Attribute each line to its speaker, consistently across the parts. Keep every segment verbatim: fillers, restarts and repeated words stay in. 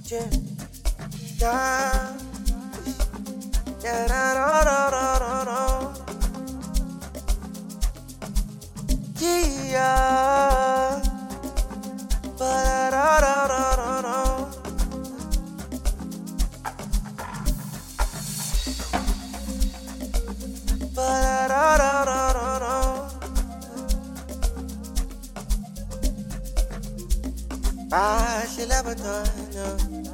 Speaker 1: Yeah, yeah, yeah, da, da, da, da, da, da. Yeah, ba, da, da, da, da, da. Ba, da, da, da, da, da. Bahle labantwana,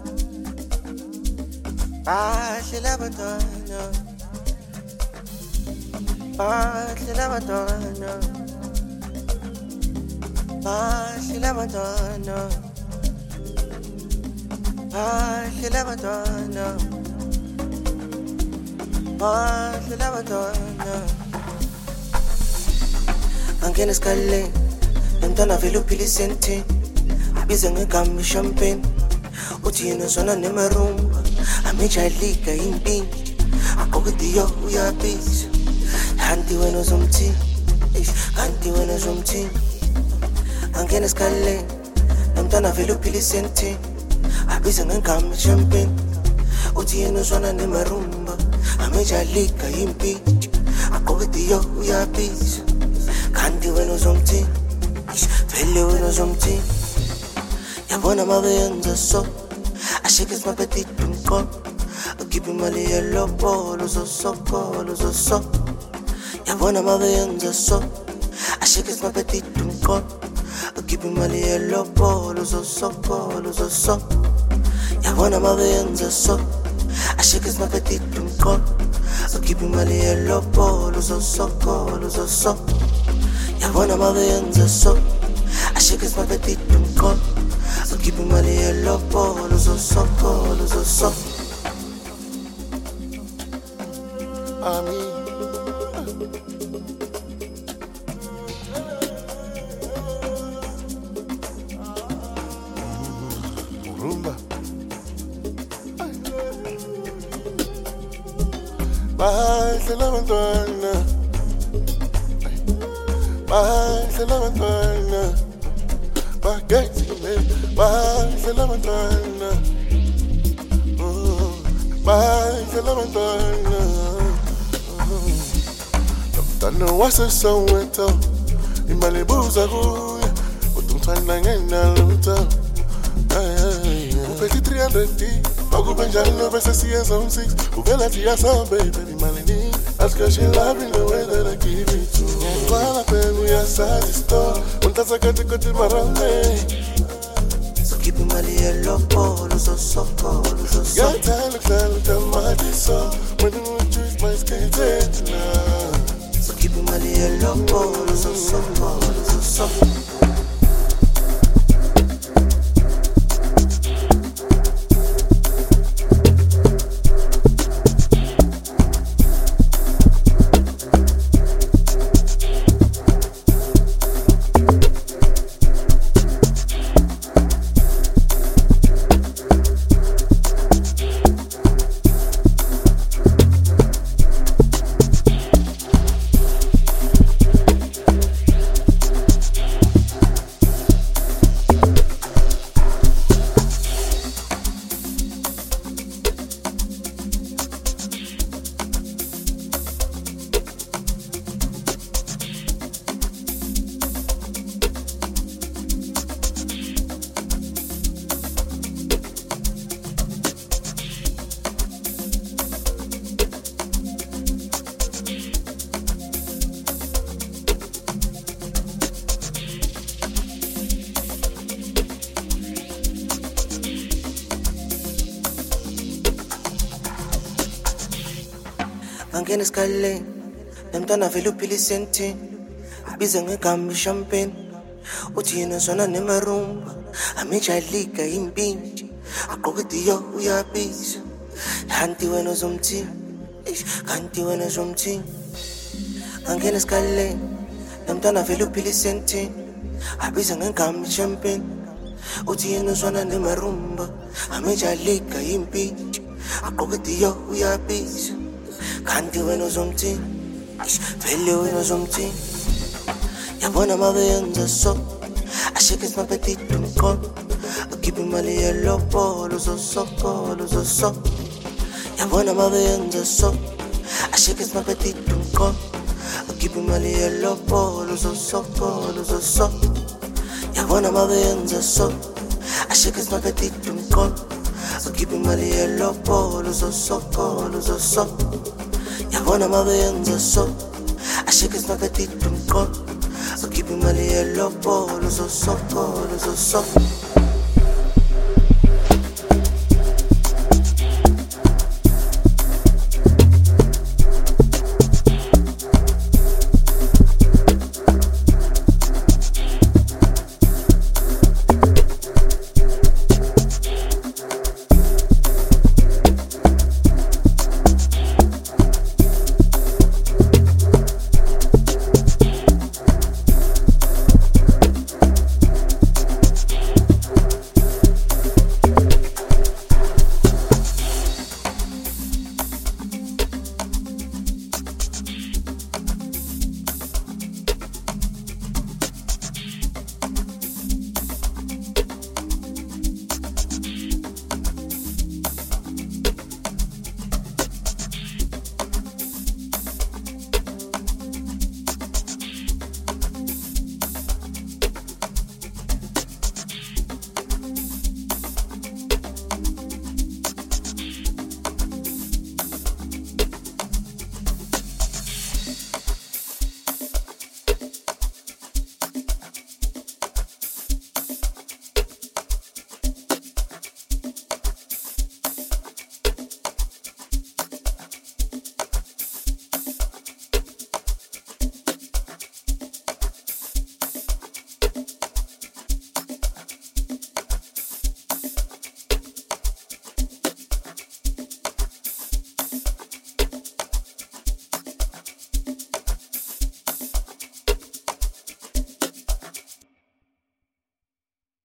Speaker 1: bahle labantwana, bahle labantwana, bahle labantwana, bahle labantwana, bahle labantwana. Angena esikaleni, umntwana vele uphila isentini. Bize ngegama champagne uthi yena zona nemarumba amejayilika impinji akokudiyo uyabiza kanti wena uzomthini kanti wena uzomthini angena esikaleni nomntwana vele uphila isentini abize ngegama champagne uthi yena zona nemarumba amejayilika impinji akokudiyo uyabiza kanti wena uzomthini vele wena uzomthini. Yabona mabenza so I shake his my petit pincon I keep him money yellow ball so so ball so so Yabona mabenza so I shake his my petit pincon I keep him money yellow ball so so ball so so Yabona mabenza so I shake his my petit pincon I keep him money yellow ball so so ball so so Yabona mabenza so I shake his my petit pincon So keep him money yellow ball, so so ball, so so. I mean, rumba. Baile la ventana, baile la ventana. Baguette, baile la ventana, baile la ventana. Ventana wasa Soweto, Malibu zaguya, utumtwana ngena luta. Upeti three hundred D, Bagubenjalo versus C S on six, Ubela tia some baby malini. Ask her she love me the way that I give it to her. While I pay we are sad store, unta sakati koti marame. So keep him money yellow ball, so so ball, so so. Yeah, tell tell tell my so when you choose my skate now. So keep him money yellow ball, so so ball, so so. Angena esikaleni nomntwana vele uphila isentini abize ngegama champagne uthi yena zona nemarumba amejayilika impinji akokudiyo uyabiza kanti wena uzomthini kanti wena uzomthini angena esikaleni nomntwana vele uphila isentini abize ngegama champagne uthi yena zona nemarumba amejayilika impinji akokudiyo uyabiza kanti wena uzomthini vele wena uzomthini Yabona mabenza so I shake his my petit pincon ukhipha imali yelobolo uzosokolo uzoso yabona mabenza so asheke simapetite umkhono ukhipha imali yelobolo uzosokolo uzoso yabona mabenza so asheke simapetite umkhono ukhipha imali yelobolo uzosokolo uzoso yabona mabenza so asheke simapetite umkhono ukhipha imali yelobolo uzosokolo uzoso